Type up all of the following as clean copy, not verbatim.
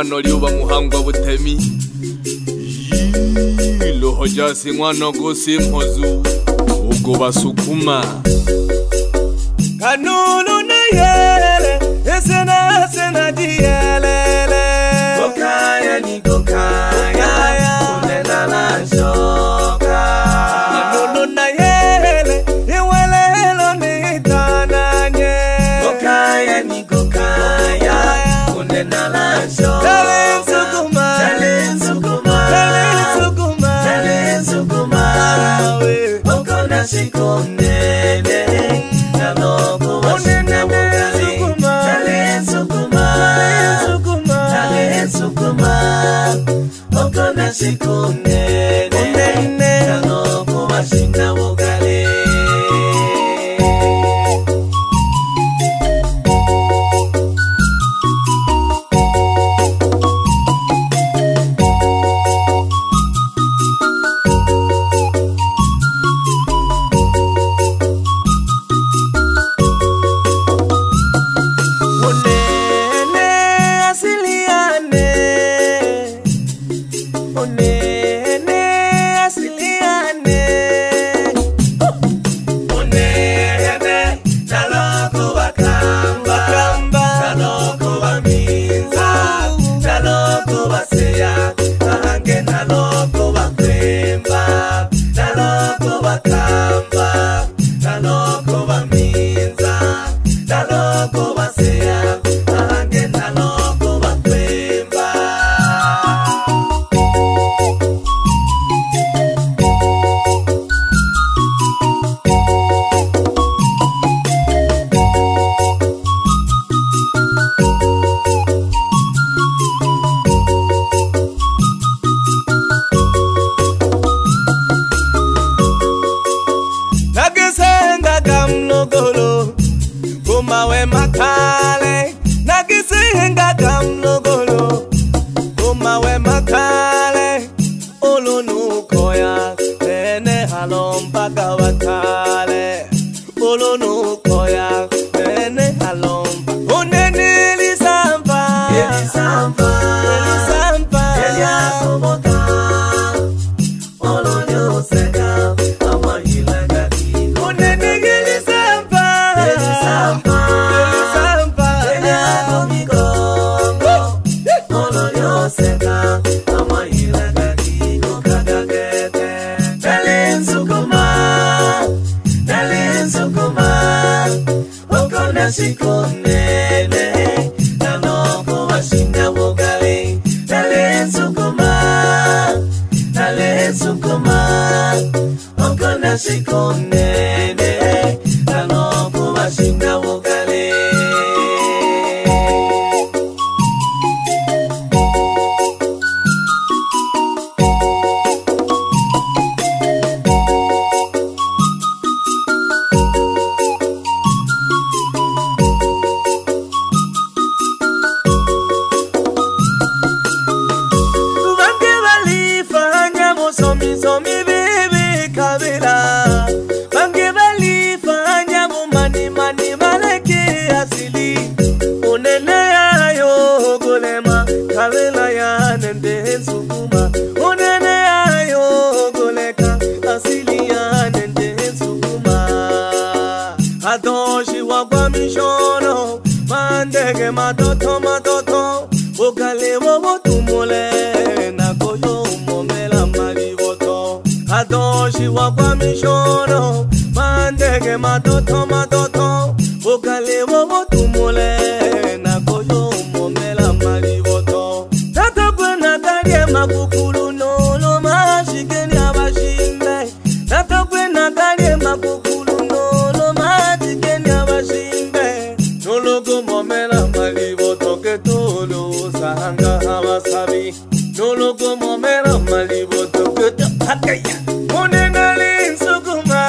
mwana liuba muhangwa butemi loho jasi mwana gosi mhozu ugo basukuma kanulu na yele esena sena diyelele Gokaya ni gokaya Unena la shoka kanulu na yele iwelelo ni tananye Gokaya ni gokaya Unena la shoka Dale sukuma Dale sukuma Dale sukuma Dale sukuma Okona shikonene Naloko washina wakali Dale sukuma Dale sukuma Okona shikonene Naloko washina wakali Mawe makale nagisinga kamlogolo mawe makale olonu koya nene halomba gawatale olonu koya nene halomba onene lisamba Elia komoka Olonyo seka Amayila onene lisamba Shikonene Nanoko washinda wogali Dale sukuma Okona shikonene Nanoko washinda wogali Kalela ya nende sukuma onene ayo goleka asili ya nende sukuma adoshi wagwa mishono mandege matoto ogale wowo tumole na koyo momela mariboto adoshi wagwa mishono mandege matoto ogale wowo tumole na koyo momela mariboto makukulu nolo mashikeni abashimbe natokwe nagalie makukulu nolo mashikeni abashimbe nolo gomomela malibo toke tolo sahanga abasabi nolo gomomela malibo toke hakaya onengali sukuma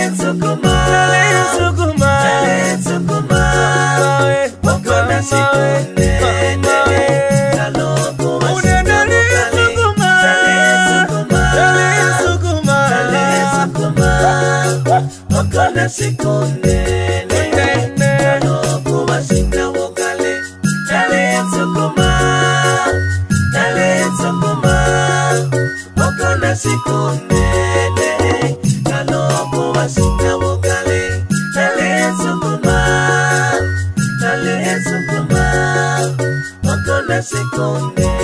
okona shikone Okona shikonene Nanoko washinda wogale Dale sukuma sikonene